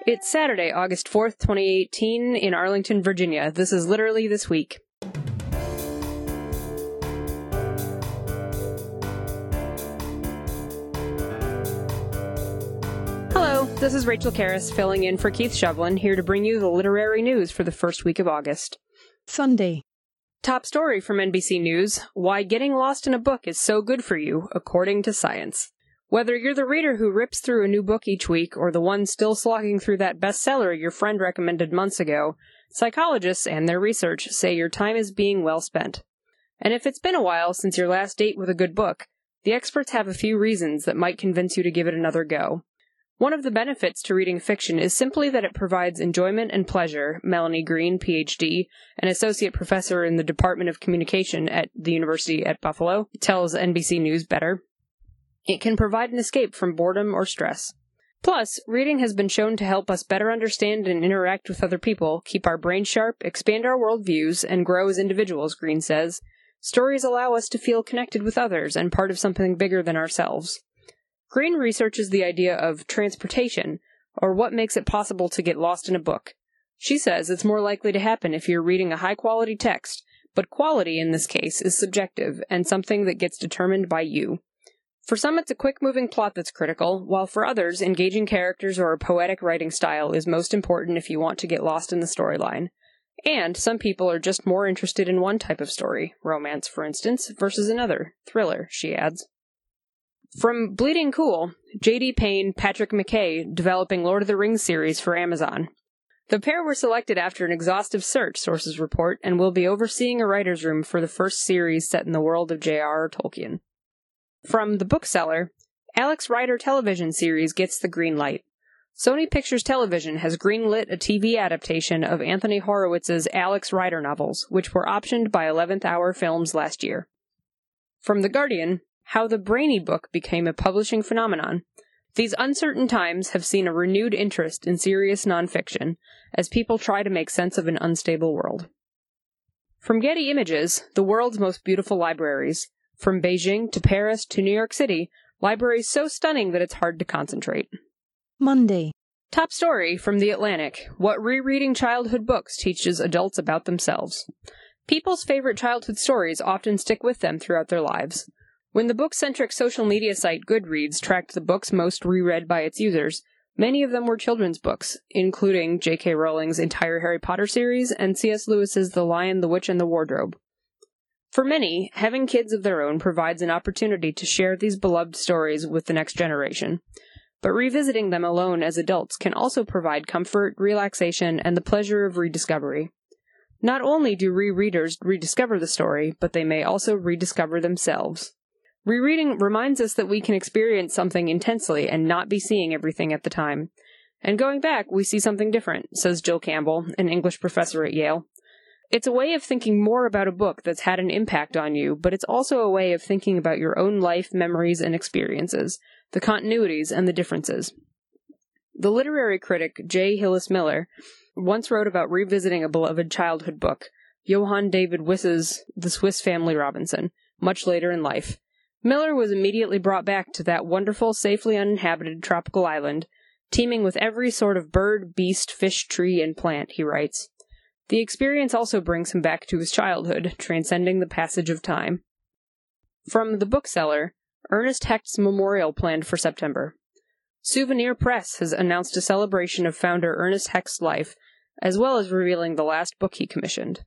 It's Saturday, August 4th, 2018, in Arlington, Virginia. This is Literally This Week. Hello, this is Rachel Karras filling in for Keith Shovlin, here to bring you the literary news for the first week of August. Sunday. Top story from NBC News: why getting lost in a book is so good for you, according to science. Whether you're the reader who rips through a new book each week or the one still slogging through that bestseller your friend recommended months ago, psychologists and their research say your time is being well spent. And if it's been a while since your last date with a good book, the experts have a few reasons that might convince you to give it another go. One of the benefits to reading fiction is simply that it provides enjoyment and pleasure, Melanie Green, Ph.D., an associate professor in the Department of Communication at the University at Buffalo, tells NBC News Better. It can provide an escape from boredom or stress. Plus, reading has been shown to help us better understand and interact with other people, keep our brains sharp, expand our worldviews, and grow as individuals, Green says. Stories allow us to feel connected with others and part of something bigger than ourselves. Green researches the idea of transportation, or what makes it possible to get lost in a book. She says it's more likely to happen if you're reading a high-quality text, but quality in this case is subjective and something that gets determined by you. For some, it's a quick-moving plot that's critical, while for others, engaging characters or a poetic writing style is most important if you want to get lost in the storyline. And some people are just more interested in one type of story, romance, for instance, versus another, thriller, she adds. From Bleeding Cool, J.D. Payne, Patrick McKay, developing Lord of the Rings series for Amazon. The pair were selected after an exhaustive search, sources report, and will be overseeing a writer's room for the first series set in the world of J.R.R. Tolkien. From The Bookseller, Alex Rider television series gets the green light. Sony Pictures Television has greenlit a TV adaptation of Anthony Horowitz's Alex Rider novels, which were optioned by 11th Hour Films last year. From The Guardian, How the Brainy Book Became a Publishing Phenomenon. These uncertain times have seen a renewed interest in serious nonfiction, as people try to make sense of an unstable world. From Getty Images, The World's Most Beautiful Libraries. From Beijing to Paris to New York City, libraries so stunning that it's hard to concentrate. Monday. Top story from The Atlantic: what rereading childhood books teaches adults about themselves. People's favorite childhood stories often stick with them throughout their lives. When the book-centric social media site Goodreads tracked the books most reread by its users, many of them were children's books, including J.K. Rowling's entire Harry Potter series and C.S. Lewis's The Lion, the Witch, and the Wardrobe. For many, having kids of their own provides an opportunity to share these beloved stories with the next generation. But revisiting them alone as adults can also provide comfort, relaxation, and the pleasure of rediscovery. Not only do rereaders rediscover the story, but they may also rediscover themselves. Rereading reminds us that we can experience something intensely and not be seeing everything at the time. And going back, we see something different, says Jill Campbell, an English professor at Yale. It's a way of thinking more about a book that's had an impact on you, but it's also a way of thinking about your own life, memories, and experiences, the continuities and the differences. The literary critic J. Hillis Miller once wrote about revisiting a beloved childhood book, Johann David Wyss's The Swiss Family Robinson, much later in life. Miller was immediately brought back to that wonderful, safely uninhabited tropical island, teeming with every sort of bird, beast, fish, tree, and plant, he writes. The experience also brings him back to his childhood, transcending the passage of time. From The Bookseller, Ernest Hecht's memorial planned for September. Souvenir Press has announced a celebration of founder Ernest Hecht's life, as well as revealing the last book he commissioned.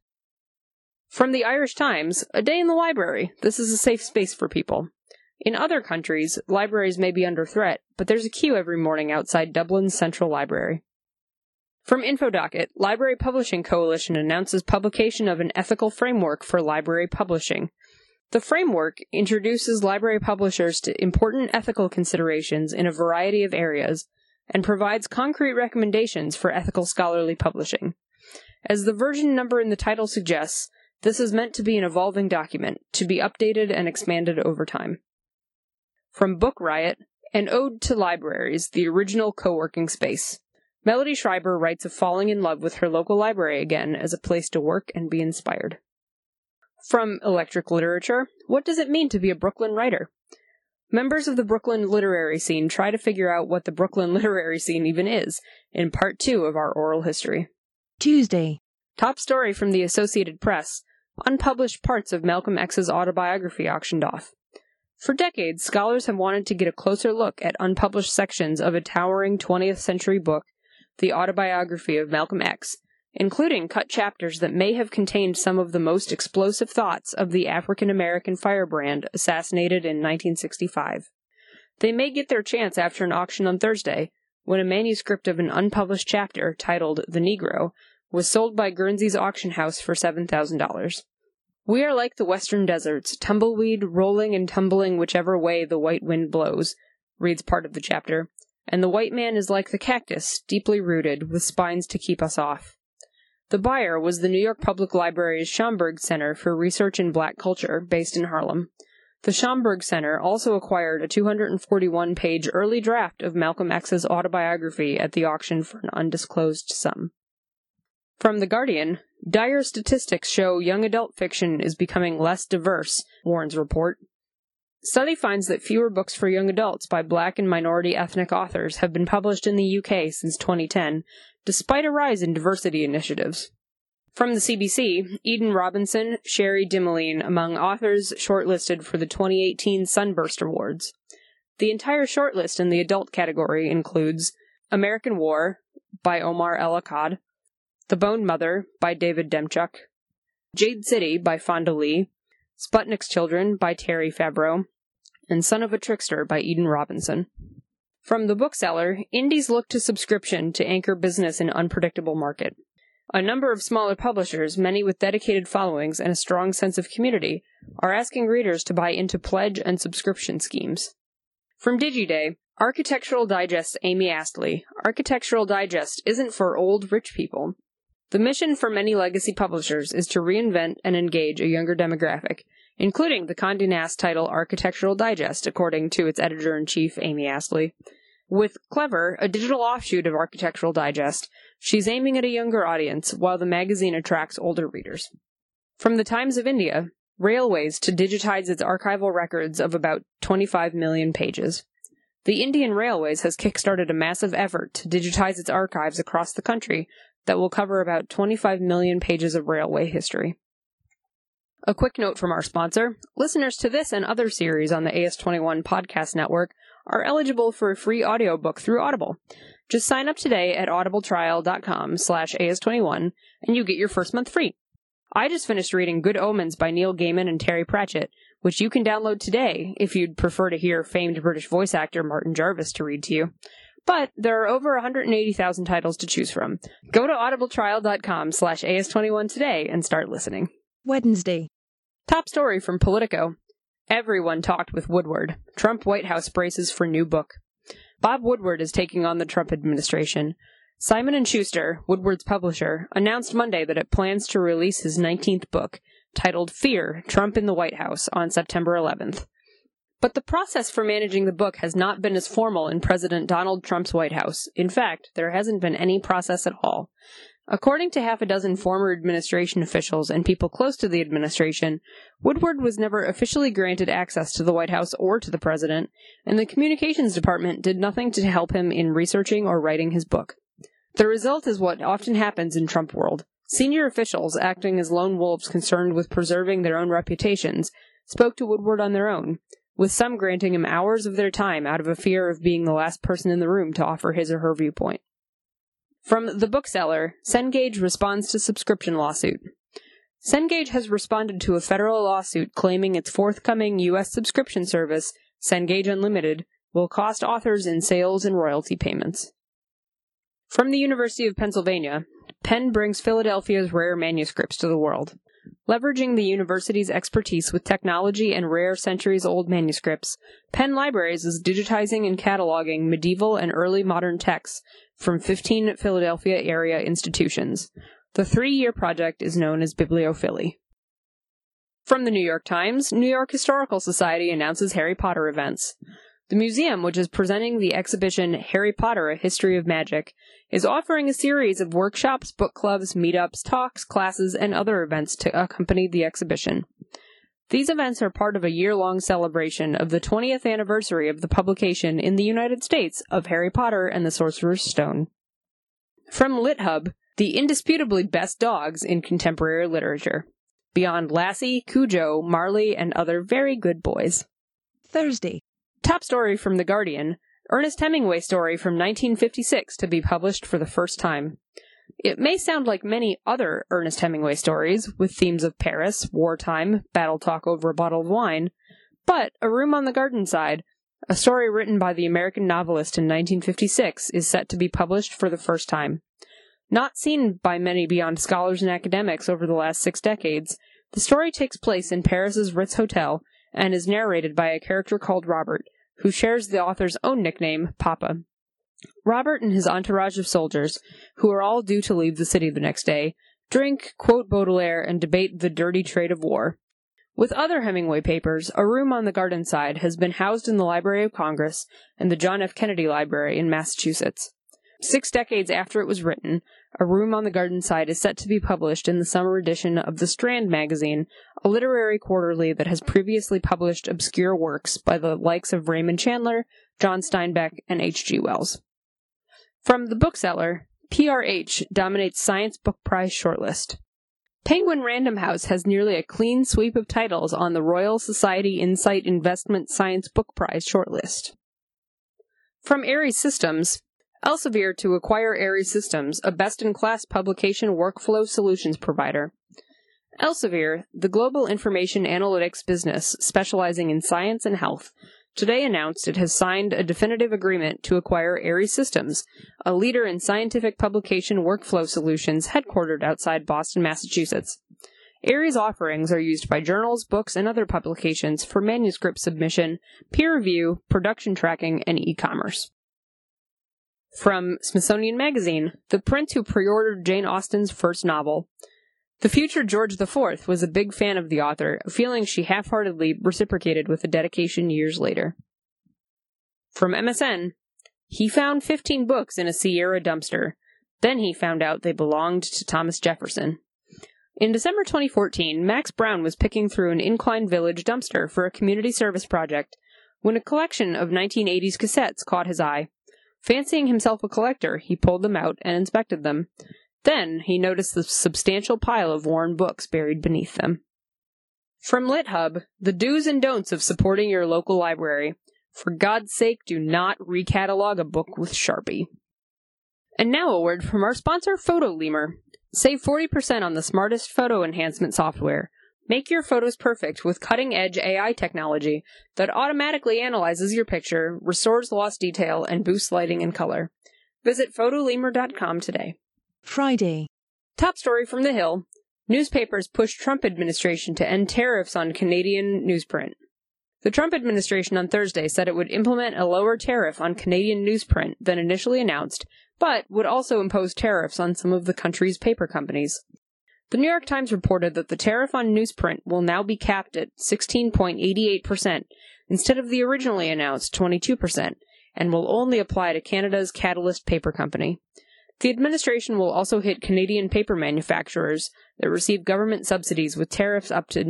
From the Irish Times, a day in the library. This is a safe space for people. In other countries, libraries may be under threat, but there's a queue every morning outside Dublin's Central Library. From InfoDocket, Library Publishing Coalition announces publication of an ethical framework for library publishing. The framework introduces library publishers to important ethical considerations in a variety of areas and provides concrete recommendations for ethical scholarly publishing. As the version number in the title suggests, this is meant to be an evolving document, to be updated and expanded over time. From Book Riot, An Ode to Libraries, the original co-working space. Melody Schreiber writes of falling in love with her local library again as a place to work and be inspired. From Electric Literature, what does it mean to be a Brooklyn writer? Members of the Brooklyn literary scene try to figure out what the Brooklyn literary scene even is, in Part 2 of our oral history. Tuesday. Top story from the Associated Press: unpublished parts of Malcolm X's autobiography auctioned off. For decades, scholars have wanted to get a closer look at unpublished sections of a towering 20th century book, the autobiography of Malcolm X, including cut chapters that may have contained some of the most explosive thoughts of the African-American firebrand assassinated in 1965. They may get their chance after an auction on Thursday, when a manuscript of an unpublished chapter, titled The Negro, was sold by Guernsey's auction house for $7,000. We are like the western deserts, tumbleweed, rolling and tumbling whichever way the white wind blows, reads part of the chapter, and the white man is like the cactus, deeply rooted, with spines to keep us off. The buyer was the New York Public Library's Schomburg Center for Research in Black Culture, based in Harlem. The Schomburg Center also acquired a 241-page early draft of Malcolm X's autobiography at the auction for an undisclosed sum. From The Guardian, dire statistics show young adult fiction is becoming less diverse, warns report. Study finds that fewer books for young adults by Black and minority ethnic authors have been published in the UK since 2010, despite a rise in diversity initiatives. From the CBC, Eden Robinson, Sherry Dimeline among authors shortlisted for the 2018 Sunburst Awards. The entire shortlist in the adult category includes American War by Omar El Akkad, The Bone Mother by David Demchuk, Jade City by Fonda Lee, Sputnik's Children by Terry Favreau, and Son of a Trickster by Eden Robinson. From The Bookseller, indies look to subscription to anchor business in unpredictable market. A number of smaller publishers, many with dedicated followings and a strong sense of community, are asking readers to buy into pledge and subscription schemes. From DigiDay, Architectural Digest's Amy Astley, Architectural Digest isn't for old rich people. The mission for many legacy publishers is to reinvent and engage a younger demographic, including the Condé Nast title Architectural Digest, according to its editor-in-chief, Amy Astley. With Clever, a digital offshoot of Architectural Digest, she's aiming at a younger audience, while the magazine attracts older readers. From the Times of India, Railways to digitize its archival records of about 25 million pages. The Indian Railways has kickstarted a massive effort to digitize its archives across the country that will cover about 25 million pages of railway history. A quick note from our sponsor: listeners to this and other series on the AS21 podcast network are eligible for a free audiobook through Audible. Just sign up today at audibletrial.com/AS21 and you get your first month free. I just finished reading Good Omens by Neil Gaiman and Terry Pratchett, which you can download today if you'd prefer to hear famed British voice actor Martin Jarvis to read to you. But there are over 180,000 titles to choose from. Go to audibletrial.com/AS21 today and start listening. Wednesday. Top story from Politico. Everyone talked with Woodward. Trump White House braces for new book. Bob Woodward is taking on the Trump administration. Simon & Schuster, Woodward's publisher, announced Monday that it plans to release his 19th book, titled Fear, Trump in the White House, on September 11th. But the process for managing the book has not been as formal in President Donald Trump's White House. In fact, there hasn't been any process at all. According to half a dozen former administration officials and people close to the administration, Woodward was never officially granted access to the White House or to the president, and the communications department did nothing to help him in researching or writing his book. The result is what often happens in Trump world. Senior officials, acting as lone wolves concerned with preserving their own reputations, spoke to Woodward on their own, with some granting him hours of their time out of a fear of being the last person in the room to offer his or her viewpoint. From The Bookseller, Cengage responds to subscription lawsuit. Cengage has responded to a federal lawsuit claiming its forthcoming U.S. subscription service, Cengage Unlimited, will cost authors in sales and royalty payments. From the University of Pennsylvania, Penn brings Philadelphia's rare manuscripts to the world. Leveraging the university's expertise with technology and rare centuries-old manuscripts, Penn Libraries is digitizing and cataloging medieval and early modern texts from 15 Philadelphia area institutions. The 3-year project is known as Bibliophily. From the New York Times, New York Historical Society announces Harry Potter events. The museum, which is presenting the exhibition Harry Potter, A History of Magic, is offering a series of workshops, book clubs, meetups, talks, classes, and other events to accompany the exhibition. These events are part of a year-long celebration of the 20th anniversary of the publication in the United States of Harry Potter and the Sorcerer's Stone. From LitHub, the indisputably best dogs in contemporary literature. Beyond Lassie, Cujo, Marley, and other very good boys. Thursday. Top story from The Guardian, Ernest Hemingway story from 1956 to be published for the first time. It may sound like many other Ernest Hemingway stories, with themes of Paris, wartime, battle talk over a bottle of wine, but A Room on the Garden Side, a story written by the American novelist in 1956, is set to be published for the first time. Not seen by many beyond scholars and academics over the last 6 decades, the story takes place in Paris's Ritz Hotel and is narrated by a character called Robert, who shares the author's own nickname, Papa. Robert and his entourage of soldiers, who are all due to leave the city the next day, drink, quote Baudelaire, and debate the dirty trade of war. With other Hemingway papers, A Room on the Garden Side has been housed in the Library of Congress and the John F. Kennedy Library in Massachusetts. 6 decades after it was written, A Room on the Garden Side is set to be published in the summer edition of The Strand magazine, a literary quarterly that has previously published obscure works by the likes of Raymond Chandler, John Steinbeck, and H.G. Wells. From The Bookseller, PRH dominates Science Book Prize shortlist. Penguin Random House has nearly a clean sweep of titles on the Royal Society Insight Investment Science Book Prize shortlist. From Ares Systems, Elsevier to acquire Ares Systems, a best-in-class publication workflow solutions provider. Elsevier, the global information analytics business specializing in science and health, today announced it has signed a definitive agreement to acquire Ares Systems, a leader in scientific publication workflow solutions headquartered outside Boston, Massachusetts. Ares offerings are used by journals, books, and other publications for manuscript submission, peer review, production tracking, and e-commerce. From Smithsonian Magazine, the prince who pre-ordered Jane Austen's first novel. The future George IV was a big fan of the author, a feeling she half-heartedly reciprocated with a dedication years later. From MSN, he found 15 books in a Sierra dumpster. Then he found out they belonged to Thomas Jefferson. In December 2014, Max Brown was picking through an Incline Village dumpster for a community service project when a collection of 1980s cassettes caught his eye. Fancying himself a collector, he pulled them out and inspected them. Then he noticed the substantial pile of worn books buried beneath them. From LitHub, the do's and don'ts of supporting your local library. For God's sake, do not recatalog a book with Sharpie. And now a word from our sponsor, PhotoLemur. Save 40% on the smartest photo enhancement software. Make your photos perfect with cutting-edge AI technology that automatically analyzes your picture, restores lost detail, and boosts lighting and color. Visit photolemur.com today. Friday. Top story from The Hill. Newspapers push Trump administration to end tariffs on Canadian newsprint. The Trump administration on Thursday said it would implement a lower tariff on Canadian newsprint than initially announced, but would also impose tariffs on some of the country's paper companies. The New York Times reported that the tariff on newsprint will now be capped at 16.88% instead of the originally announced 22%, and will only apply to Canada's Catalyst Paper Company. The administration will also hit Canadian paper manufacturers that receive government subsidies with tariffs up to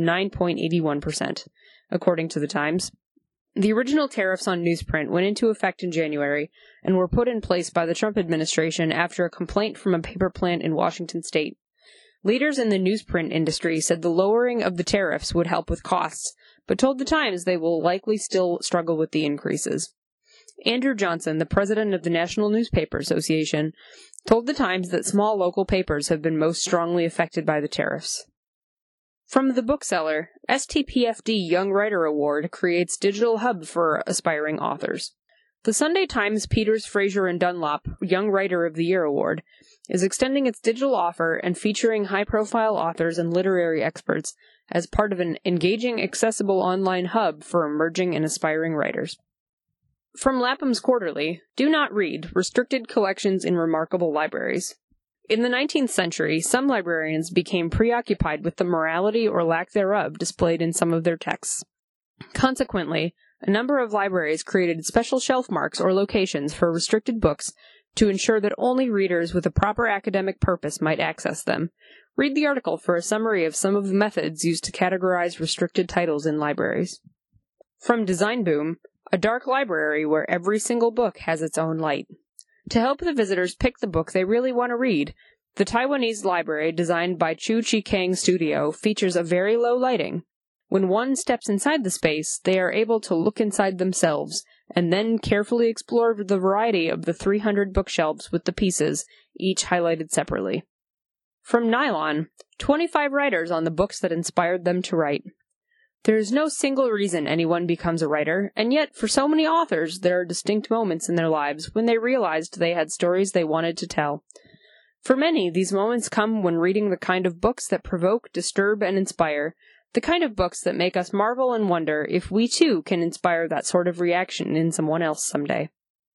9.81%, according to the Times. The original tariffs on newsprint went into effect in January and were put in place by the Trump administration after a complaint from a paper plant in Washington state. Leaders in the newsprint industry said the lowering of the tariffs would help with costs, but told the Times they will likely still struggle with the increases. Andrew Johnson, the president of the National Newspaper Association, told the Times that small local papers have been most strongly affected by the tariffs. From The Bookseller, STPFD Young Writer Award creates digital hub for aspiring authors. The Sunday Times Peters, Fraser, and Dunlop Young Writer of the Year Award is extending its digital offer and featuring high-profile authors and literary experts as part of an engaging, accessible online hub for emerging and aspiring writers. From Lapham's Quarterly, Do Not Read, Restricted Collections in Remarkable Libraries. In the 19th century, some librarians became preoccupied with the morality or lack thereof displayed in some of their texts. Consequently, a number of libraries created special shelf marks or locations for restricted books to ensure that only readers with a proper academic purpose might access them, Read the article for a summary of some of the methods used to categorize restricted titles in libraries. From Design Boom, a dark library where every single book has its own light. To help the visitors pick the book they really want to read, the Taiwanese library, designed by Chu Chi Kang Studio, features a very low lighting. When one steps inside the space, they are able to look inside themselves, and then carefully explore the variety of the 300 bookshelves with the pieces, each highlighted separately. From Nylon, 25 writers on the books that inspired them to write. There is no single reason anyone becomes a writer, and yet, for so many authors, there are distinct moments in their lives when they realized they had stories they wanted to tell. For many, these moments come when reading the kind of books that provoke, disturb, and inspire, the kind of books that make us marvel and wonder if we too can inspire that sort of reaction in someone else someday.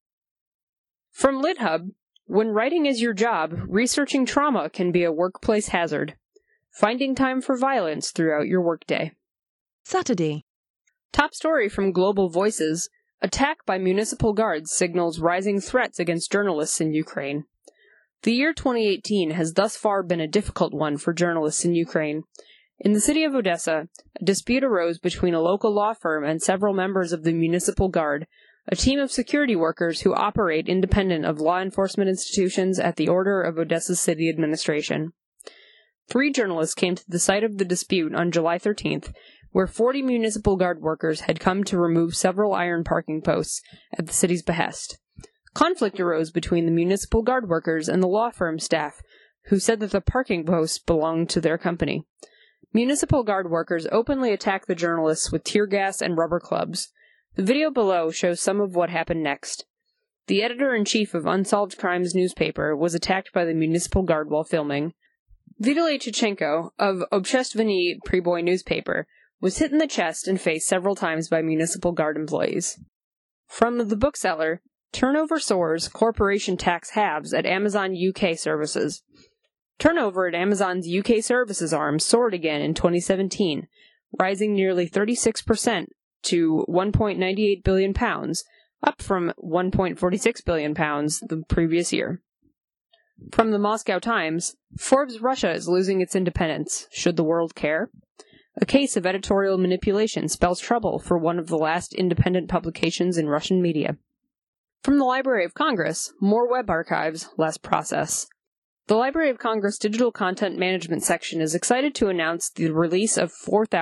From LitHub, when writing is your job, researching trauma can be a workplace hazard. Finding time for violence throughout your workday. Saturday. Top story from Global Voices: attack by municipal guards signals rising threats against journalists in Ukraine. The year 2018 has thus far been a difficult one for journalists in Ukraine. In the city of Odessa, a dispute arose between a local law firm and several members of the Municipal Guard, a team of security workers who operate independent of law enforcement institutions at the order of Odessa's city administration. 3 journalists came to the site of the dispute on July 13th, where 40 Municipal Guard workers had come to remove several iron parking posts at the city's behest. Conflict arose between the Municipal Guard workers and the law firm staff, who said that the parking posts belonged to their company. Municipal Guard workers openly attacked the journalists with tear gas and rubber clubs. The video below shows some of what happened next. The editor-in-chief of Unsolved Crimes newspaper was attacked by the Municipal Guard while filming. Vitaly Chichenko of Obshestveniy Priboy newspaper was hit in the chest and face several times by Municipal Guard employees. From The Bookseller, turnover soars, corporation tax halves at Amazon UK services. Turnover at Amazon's UK services arm soared again in 2017, rising nearly 36% to £1.98 billion, up from £1.46 billion the previous year. From the Moscow Times, Forbes Russia is losing its independence. Should the world care? A case of editorial manipulation spells trouble for one of the last independent publications in Russian media. From the Library of Congress, more web archives, less process. The Library of Congress Digital Content Management section is excited to announce the release of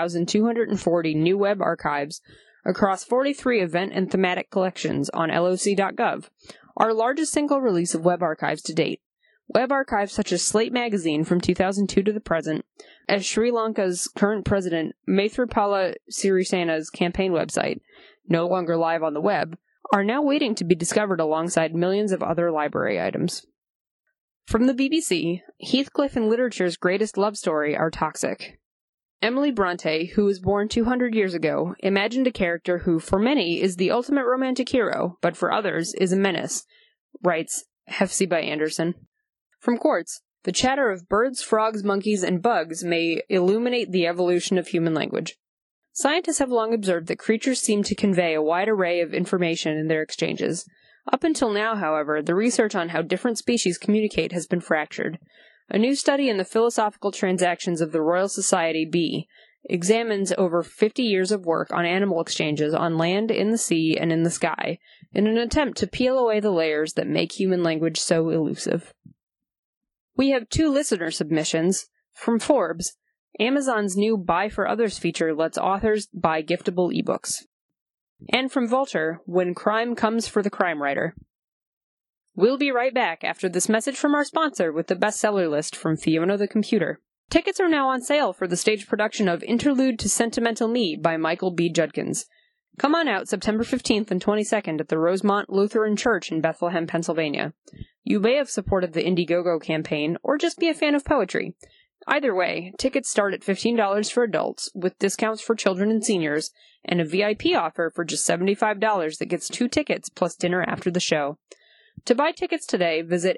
4,240 new web archives across 43 event and thematic collections on loc.gov, our largest single release of web archives to date. Web archives such as Slate magazine from 2002 to the present, as Sri Lanka's current president Maithripala Sirisena's campaign website, no longer live on the web, are now waiting to be discovered alongside millions of other library items. From the BBC, Heathcliff and literature's greatest love story are toxic. Emily Bronte, who was born 200 years ago, imagined a character who, for many, is the ultimate romantic hero, but for others, is a menace, writes Hepzibah Anderson. From Quartz, the chatter of birds, frogs, monkeys, and bugs may illuminate the evolution of human language. Scientists have long observed that creatures seem to convey a wide array of information in their exchanges. Up until now, however, the research on how different species communicate has been fractured. A new study in the Philosophical Transactions of the Royal Society B examines over 50 years of work on animal exchanges on land, in the sea, and in the sky, in an attempt to peel away the layers that make human language so elusive. We have 2 listener submissions. From Forbes, Amazon's new Buy for Others feature lets authors buy giftable ebooks. And from Vulture, When Crime Comes for the Crime Writer. We'll be right back after this message from our sponsor with the bestseller list from Fiona the Computer. Tickets are now on sale for the stage production of Interlude to Sentimental Me by Michael B. Judkins. Come on out September 15th and 22nd at the Rosemont Lutheran Church in Bethlehem, Pennsylvania. You may have supported the Indiegogo campaign or just be a fan of poetry. Either way, tickets start at $15 for adults, with discounts for children and seniors, and a VIP offer for just $75 that gets 2 tickets plus dinner after the show. To buy tickets today, visit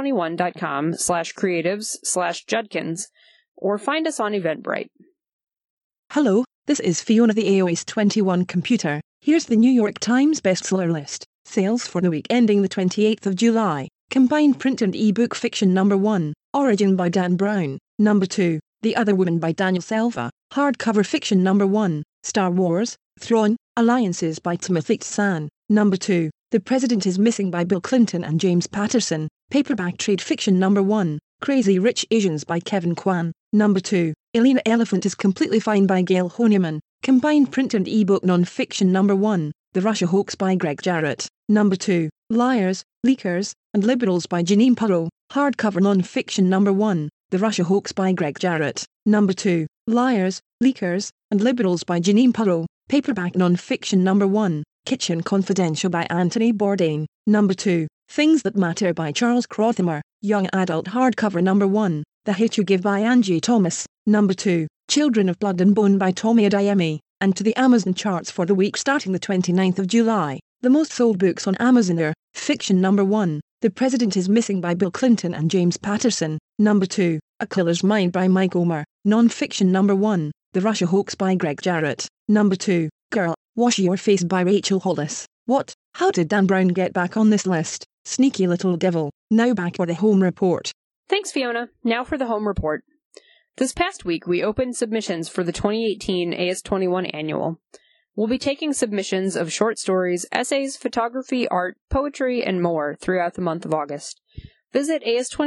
as21.com/creatives/Judkins or find us on Eventbrite. Hello, this is Fiona the AOS21 Computer. Here's the New York Times bestseller list. Sales for the week ending the 28th of July. Combined print and ebook fiction number 1, Origin by Dan Brown. Number 2, The Other Woman by Daniel Selva, hardcover fiction. Number 1, Star Wars, Thrawn, Alliances by Timothy Tsan. Number 2, The President is Missing by Bill Clinton and James Patterson, paperback trade fiction. Number 1, Crazy Rich Asians by Kevin Kwan. Number 2, Elena Elephant is Completely Fine by Gail Honeyman, combined print and ebook non-fiction. Number 1, The Russia Hoax by Greg Jarrett. Number 2, Liars, Leakers, and Liberals by Janine Pirro, hardcover non-fiction. Number 1, The Russia Hoax by Greg Jarrett. Number 2, Liars, Leakers, and Liberals by Janine Pirro, paperback non-fiction. Number 1, Kitchen Confidential by Anthony Bourdain. Number 2, Things That Matter by Charles Crothamer, young adult hardcover. Number 1, The Hate You Give by Angie Thomas. Number 2, Children of Blood and Bone by Tommy Adeyemi, and to the Amazon charts for the week starting the 29th of July. The most sold books on Amazon are fiction. Number 1, The President is Missing by Bill Clinton and James Patterson. Number 2, A Killer's Mind by Mike Omer, non-fiction. Number 1, The Russia Hoax by Greg Jarrett. Number 2, Girl, Wash Your Face by Rachel Hollis. What? How did Dan Brown get back on this list? Sneaky little devil. Now back for the home report. Thanks, Fiona. Now for the home report. This past week, we opened submissions for the 2018 AS21 Annual. We'll be taking submissions of short stories, essays, photography, art, poetry, and more throughout the month of August. Visit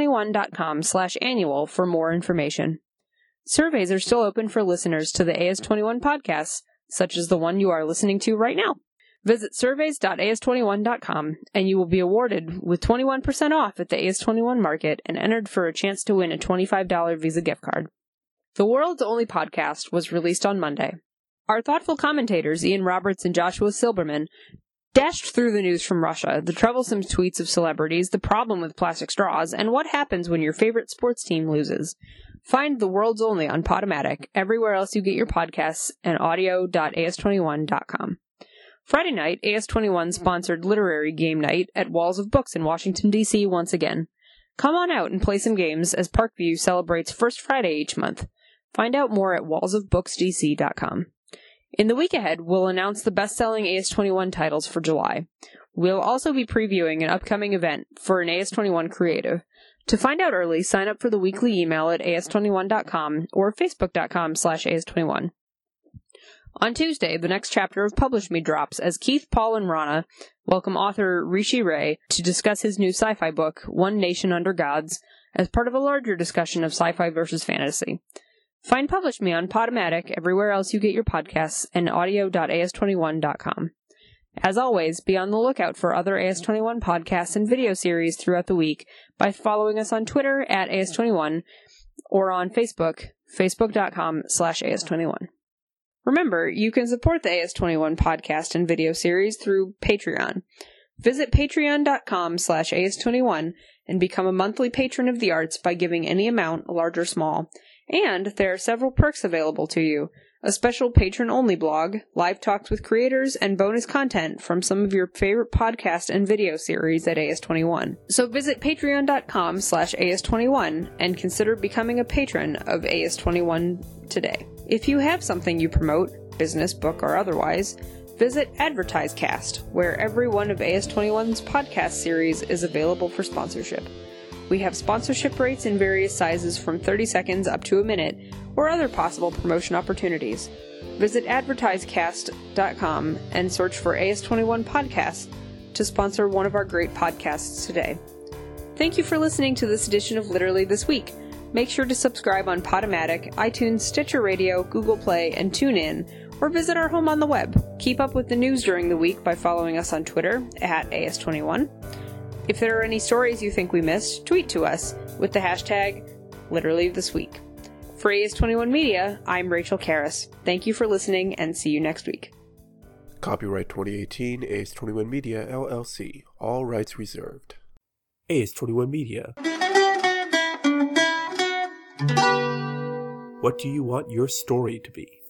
as21.com/annual for more information. Surveys are still open for listeners to the AS21 podcasts, such as the one you are listening to right now. Visit surveys.as21.com and you will be awarded with 21% off at the AS21 Market and entered for a chance to win a $25 Visa gift card. The World's Only Podcast was released on Monday. Our thoughtful commentators, Ian Roberts and Joshua Silberman, dashed through the news from Russia, the troublesome tweets of celebrities, the problem with plastic straws, and what happens when your favorite sports team loses. Find The World's Only on Podomatic, everywhere else you get your podcasts, and audio.as21.com. Friday night, AS21 sponsored Literary Game Night at Walls of Books in Washington, D.C. once again. Come on out and play some games as Parkview celebrates First Friday each month. Find out more at wallsofbooksdc.com. In the week ahead, we'll announce the best-selling AS21 titles for July. We'll also be previewing an upcoming event for an AS21 creative. To find out early, sign up for the weekly email at as21.com or facebook.com/as21. On Tuesday, the next chapter of Publish Me drops as Keith, Paul, and Rana welcome author Rishi Ray to discuss his new sci-fi book, One Nation Under Gods, as part of a larger discussion of sci-fi versus fantasy. Find Publish Me on Podomatic, everywhere else you get your podcasts, and audio.as21.com. As always, be on the lookout for other AS21 podcasts and video series throughout the week by following us on Twitter at AS21 or on Facebook, facebook.com/AS21. Remember, you can support the AS21 podcast and video series through Patreon. Visit patreon.com/AS21 and become a monthly patron of the arts by giving any amount, large or small. And there are several perks available to you. A special patron-only blog, live talks with creators, and bonus content from some of your favorite podcast and video series at AS21. So visit patreon.com/AS21 and consider becoming a patron of AS21 today. If you have something you promote, business, book, or otherwise, visit AdvertiseCast, where every one of AS21's podcast series is available for sponsorship. We have sponsorship rates in various sizes from 30 seconds up to a minute, or other possible promotion opportunities. Visit advertisecast.com and search for AS21 Podcast to sponsor one of our great podcasts today. Thank you for listening to this edition of Literally This Week. Make sure to subscribe on Podomatic, iTunes, Stitcher Radio, Google Play, and TuneIn, or visit our home on the web. Keep up with the news during the week by following us on Twitter at AS21. If there are any stories you think we missed, tweet to us with the hashtag LiterallyThisWeek. For AS21 Media, I'm Rachel Karras. Thank you for listening, and see you next week. Copyright 2018 AS21 Media, LLC. All rights reserved. AS21 Media. What do you want your story to be?